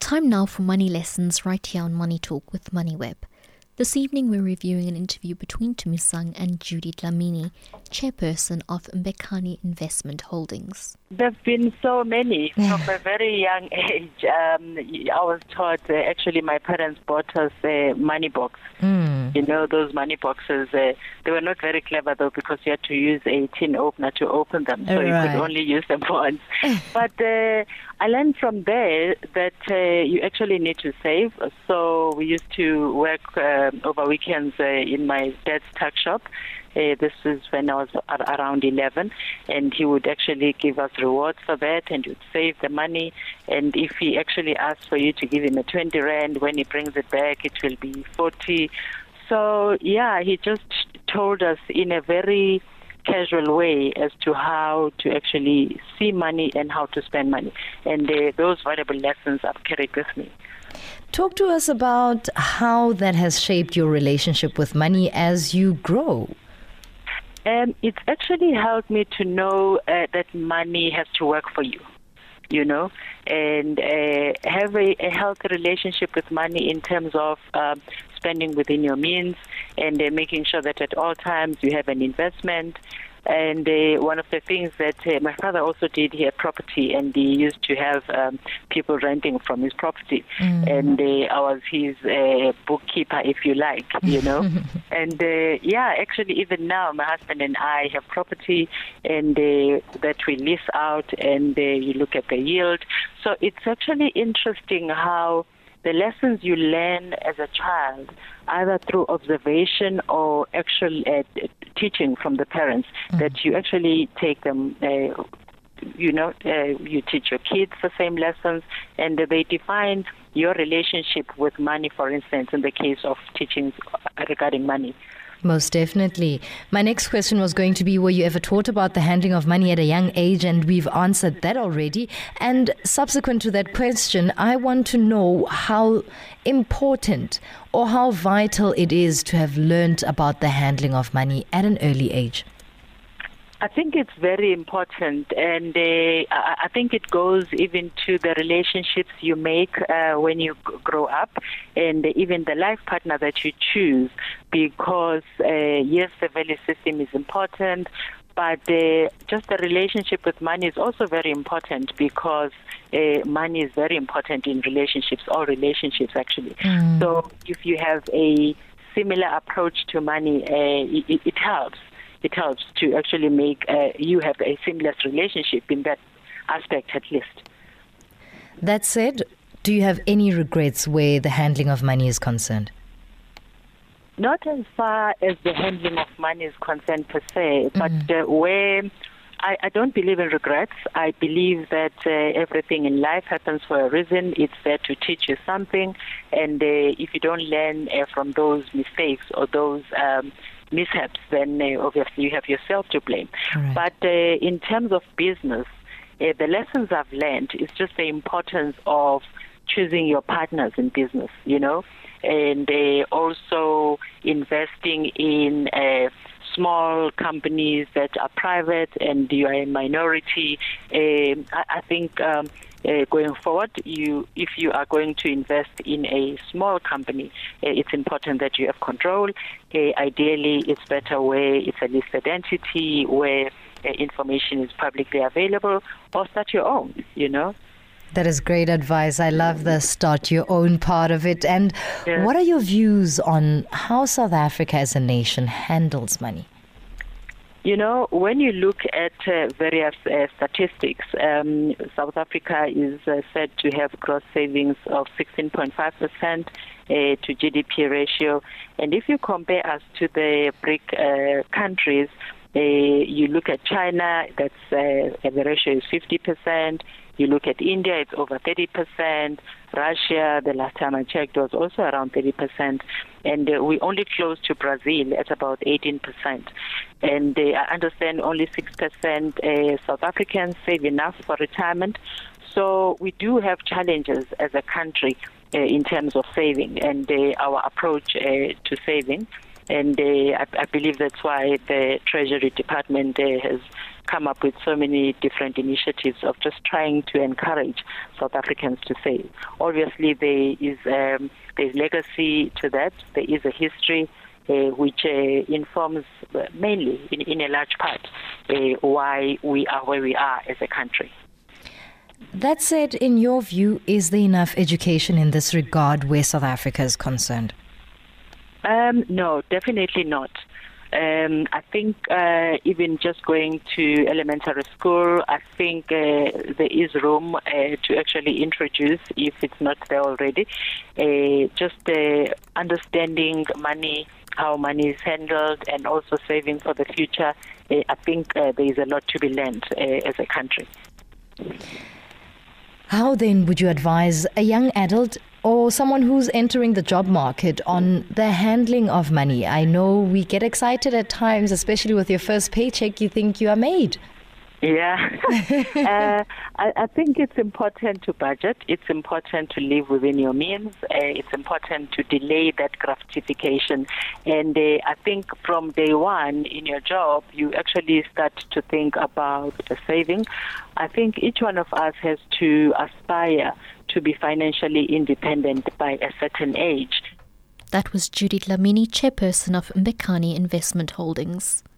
Time now for money lessons right here on Money Talk with MoneyWeb. This evening we're reviewing an interview between Tumisang and Judy Dlamini, chairperson of Mbekani Investment Holdings. There have been so many from a very young age. I was taught, actually my parents bought us a money box. You know, those money boxes, they were not very clever though, because you had to use a tin opener to open them, so you could only use them once. But I learned from there that you actually need to save. So we used to work over weekends in my dad's tuck shop. This was when I was around 11, and he would actually give us rewards for that, and you'd save the money. And if he actually asks for you to give him a 20 rand, when he brings it back, it will be 40. So, yeah, he just told us in a very casual way as to how to actually see money and how to spend money. And those valuable lessons I've carried with me. Talk to us about how that has shaped your relationship with money as you grow. It's actually helped me to know that money has to work for you, you know, and have a healthy relationship with money in terms of spending within your means, and making sure that at all times you have an investment. And one of the things that my father also did, he had property, and he used to have people renting from his property. And I was his bookkeeper, if you like, you know. And yeah, actually even now my husband and I have property, and that we lease out, and you look at the yield. So it's actually interesting how the lessons you learn as a child, either through observation or actual teaching from the parents, that you actually take them, you teach your kids the same lessons, and they define your relationship with money, for instance, in the case of teachings regarding money. Most definitely. My next question was going to be, were you ever taught about the handling of money at a young age? And we've answered that already. And subsequent to that question, I want to know how important or how vital it is to have learned about the handling of money at an early age. I think it's very important, and I think it goes even to the relationships you make when you grow up, and even the life partner that you choose, because yes, the value system is important, but just the relationship with money is also very important, because money is very important in relationships, all relationships actually. So if you have a similar approach to money, it helps. It helps to actually make you have a seamless relationship in that aspect at least. That said, do you have any regrets where the handling of money is concerned? Not as far as the handling of money is concerned per se, but where I don't believe in regrets. I believe that everything in life happens for a reason. It's there to teach you something, and if you don't learn from those mistakes or those mishaps, then obviously you have yourself to blame. Right. But in terms of business, the lessons I've learned is just the importance of choosing your partners in business, you know, and also investing in small companies that are private and you are a minority. I think going forward, if you are going to invest in a small company, it's important that you have control. Ideally, it's better where it's a listed entity, where information is publicly available, or start your own, you know. That is great advice. I love the start your own part of it. And what are your views on how South Africa as a nation handles money? You know, when you look at various statistics, South Africa is said to have gross savings of 16.5% to GDP ratio. And if you compare us to the BRIC countries, you look at China, that's the ratio is 50%. You look at India, it's over 30%. Russia, the last time I checked, was also around 30%. And we only close to Brazil at about 18%. And I understand only 6% South Africans save enough for retirement. So we do have challenges as a country in terms of saving and our approach to saving. And I believe that's why the Treasury Department has come up with so many different initiatives of just trying to encourage South Africans to save. Obviously, there's legacy to that. There is a history which informs mainly, in a large part, why we are where we are as a country. That said, in your view, is there enough education in this regard where South Africa is concerned? No, definitely not. I think even just going to elementary school, I think there is room to actually introduce, if it's not there already, just understanding money, how money is handled, and also saving for the future. I think there is a lot to be learned as a country. How then would you advise a young adult or someone who's entering the job market on the handling of money? I know we get excited at times, especially with your first paycheck, you think you are made. Yeah. I think it's important to budget. It's important to live within your means. It's important to delay that gratification. And I think from day one in your job, you actually start to think about the saving. I think each one of us has to aspire to be financially independent by a certain age. That was Judy Dlamini, chairperson of Mbekani Investment Holdings.